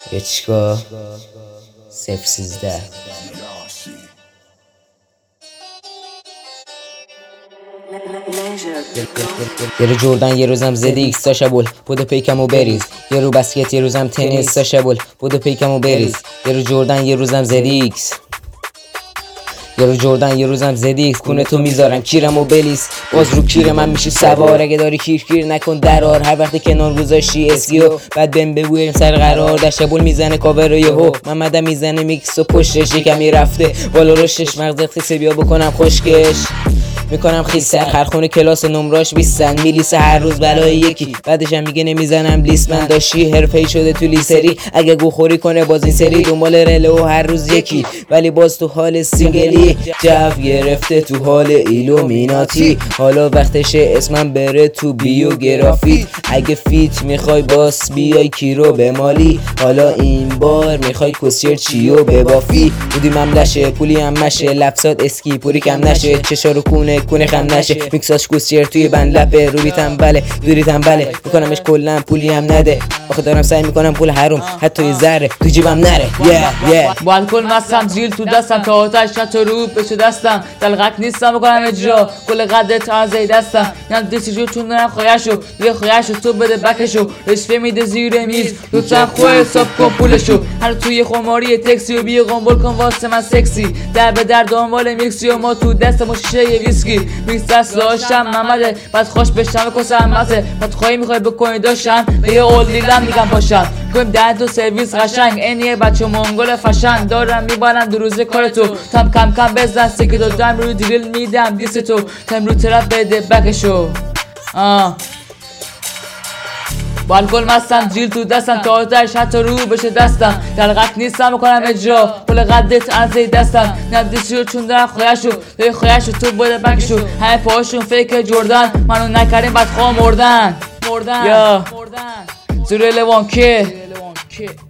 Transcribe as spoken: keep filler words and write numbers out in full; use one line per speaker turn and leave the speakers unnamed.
یچگاه صفر سیزده یه رو جردن یه روزم زدی ایکس تا شبول بودو پیکمو بریز، یه رو بسکت یه روزم تنیس تا شبول بودو پیکمو بریز، یه رو جردن یه روزم زدی ایکس یه رو جردن یه روزم زدی ایکس کونه تو میذارم کیرمو بلیس، باز رو کیر من میشی سوار، اگه داری کیر کیر نکن درار، هر وقت کنار گذاشتی اسکیو بعد بهم بگویم سر قرار، در شبول میزنه کاور و یهو محمدم میزنه میکس و پشتش یکمی رفته بالا رشتش مغزت خیسه بیا بکنم خشکش میکنم خیسر هر خونه کلاس نمراش بیستن میلیسه هر روز برای یکی، بعدش هم میگه نمیزنم لیست من داشتی حرفه‌ای شده تو لیسری، اگه گوخوری کنه باز این سری دنبال رله و هر روز یکی، ولی باز تو حال سینگلی جو گرفته تو حال ایلومیناتی، حالا وقتشه اسمم بره تو بیوگرافی، اگه فیت میخوای باس بیای کیرو به مالی، حالا این بار میخوای کسیر چیو ببافی، بودی مملشه پولی هم مشه لفظات اسکی پوری کم نشه، چشا رو کونه کونه خم نشه، میکساش کوسیر توی بند لپه روی تنبله دوری تنبله میکنمش کلن پولی هم نده، آخه دارم سعی میکنم پول حروم حتی یه ذره تو جیبم نره yeah yeah
با الکل مستم جیل تو دستم تا آتش شد تو رو بشه دستم دلغک نیستم بکنم اجرا کل قدر تازه دستم یم دیسیجو چون دارم خواهشو یه خواهشو تو بده بکشو رشوه میده زیر میز تو تن خواه حساب کن پولشو هر توی خماری تکسی و بیا قنبل کن واسه من سکسی در به در دنبال میکسی و ما تو دست ما شیشه ویسکی میکس دست داشتم محمده بعد خوش بشم و کسه همته بعد خواهی میخوای بکنی داشتم به یه اول دیدم میگم پاشم کنیم ده تو سرویس قشنگ اینیه بچه منگل فشن دارم میبارن دو روزه کار تو تم کم کم بزن سکه تو دم روی دریل میدم دیست تو تم رو طرف بده بکشو آه با الکل مستم جیل تو دستم تا آتش حتی رو بشه دستم دلغک نیستم بکنم اجرا کل قدت از دستم ندیشو چون دارم خواهشو یه خواهشو تو بده بکشو همه پاهاشون فیک جردن منو نکردیم بعد خواه مردن مردن یا زوره لوانکه